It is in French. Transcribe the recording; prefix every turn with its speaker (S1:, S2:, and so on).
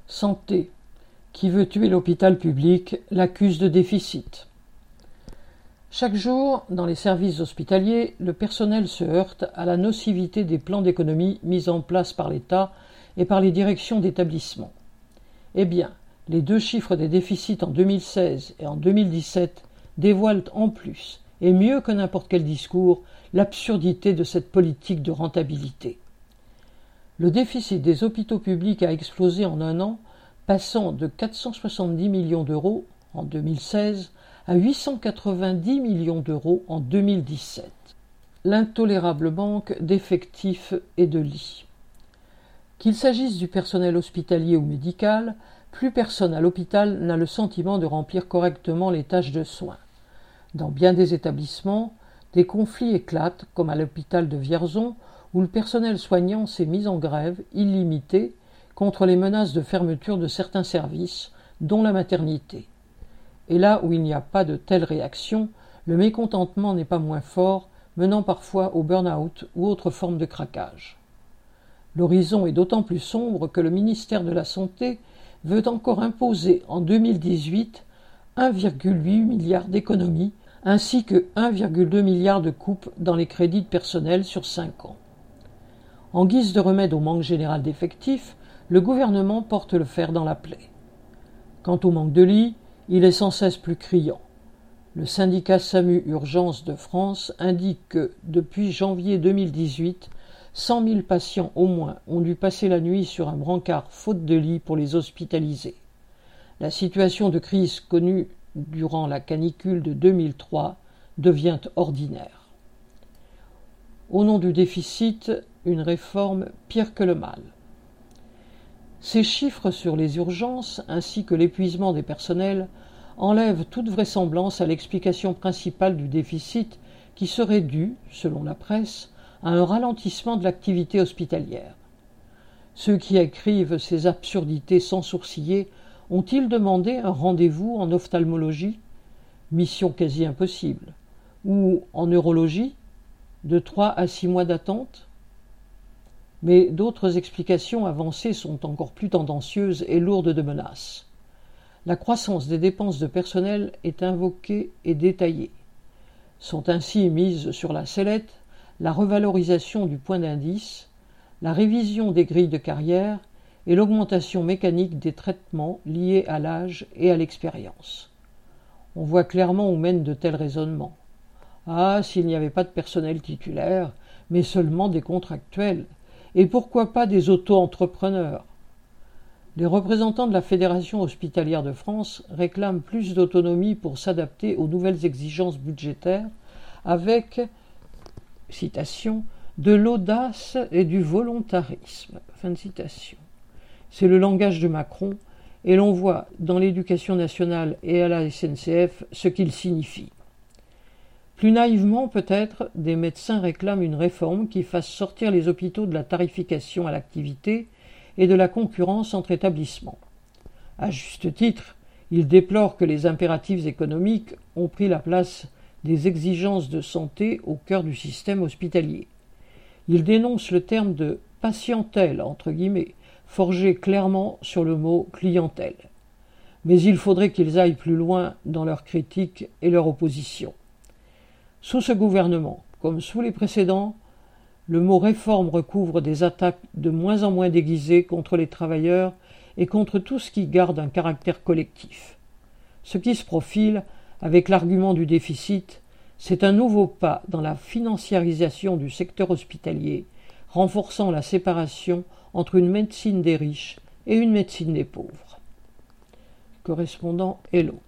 S1: Santé. Qui veut tuer l'hôpital public l'accuse de déficit. Chaque jour, dans les services hospitaliers, le personnel se heurte à la nocivité des plans d'économie mis en place par l'État et par les directions d'établissement. Eh bien, les deux chiffres des déficits en 2016 et en 2017 dévoilent en plus, et mieux que n'importe quel discours, l'absurdité de cette politique de rentabilité. Le déficit des hôpitaux publics a explosé en un an, passant de 470 millions d'euros en 2016 à 890 millions d'euros en 2017. L'intolérable manque d'effectifs et de lits. Qu'il s'agisse du personnel hospitalier ou médical, plus personne à l'hôpital n'a le sentiment de remplir correctement les tâches de soins. Dans bien des établissements, des conflits éclatent, comme à l'hôpital de Vierzon, où le personnel soignant s'est mis en grève illimitée contre les menaces de fermeture de certains services, dont la maternité. Et là où il n'y a pas de telle réaction, le mécontentement n'est pas moins fort, menant parfois au burn-out ou autre forme de craquage. L'horizon est d'autant plus sombre que le ministère de la Santé veut encore imposer en 2018 1,8 milliard d'économies ainsi que 1,2 milliard de coupes dans les crédits de personnel sur 5 ans. En guise de remède au manque général d'effectifs, le gouvernement porte le fer dans la plaie. Quant au manque de lits, il est sans cesse plus criant. Le syndicat SAMU Urgences de France indique que, depuis janvier 2018, 100 000 patients au moins ont dû passer la nuit sur un brancard faute de lit pour les hospitaliser. La situation de crise connue durant la canicule de 2003 devient ordinaire. Au nom du déficit, une réforme pire que le mal. Ces chiffres sur les urgences, ainsi que l'épuisement des personnels, enlèvent toute vraisemblance à l'explication principale du déficit qui serait due, selon la presse, à un ralentissement de l'activité hospitalière. Ceux qui écrivent ces absurdités sans sourciller ont-ils demandé un rendez-vous en ophtalmologie, mission quasi impossible, ou en neurologie, de 3 à 6 mois d'attente? Mais d'autres explications avancées sont encore plus tendancieuses et lourdes de menaces. La croissance des dépenses de personnel est invoquée et détaillée. Sont ainsi mises sur la sellette la revalorisation du point d'indice, la révision des grilles de carrière et l'augmentation mécanique des traitements liés à l'âge et à l'expérience. On voit clairement où mènent de tels raisonnements. Ah, s'il n'y avait pas de personnel titulaire, mais seulement des contractuels, et pourquoi pas des auto-entrepreneurs? Les représentants de la Fédération hospitalière de France réclament plus d'autonomie pour s'adapter aux nouvelles exigences budgétaires avec, citation, de l'audace et du volontarisme. Fin de citation. C'est le langage de Macron, et l'on voit dans l'éducation nationale et à la SNCF ce qu'il signifie. Plus naïvement peut-être, des médecins réclament une réforme qui fasse sortir les hôpitaux de la tarification à l'activité et de la concurrence entre établissements. À juste titre, ils déplorent que les impératifs économiques ont pris la place des exigences de santé au cœur du système hospitalier. Ils dénoncent le terme de « patientèle » entre guillemets, forgé clairement sur le mot « clientèle ». Mais il faudrait qu'ils aillent plus loin dans leurs critiques et leur opposition. Sous ce gouvernement, comme sous les précédents, le mot réforme recouvre des attaques de moins en moins déguisées contre les travailleurs et contre tout ce qui garde un caractère collectif. Ce qui se profile, avec l'argument du déficit, c'est un nouveau pas dans la financiarisation du secteur hospitalier, renforçant la séparation entre une médecine des riches et une médecine des pauvres. Correspondant Hello.